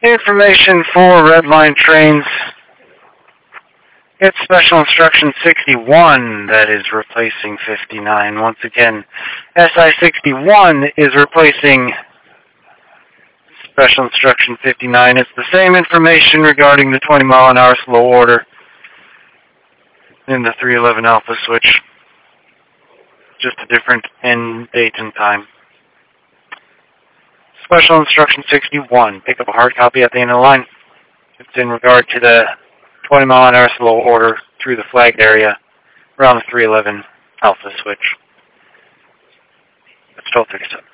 Information for red line trains. It's Special Instruction 61 that is replacing 59. Once again, SI 61 is replacing Special Instruction 59. It's the same information regarding the 20-mile-an-hour slow order in the 311 alpha switch. Just a different end date and time. Special Instruction 61. Pick up a hard copy at the end of the line. It's in regard to the 20-mile-an-hour slow order through the flagged area around the 311 alpha switch. That's 1237.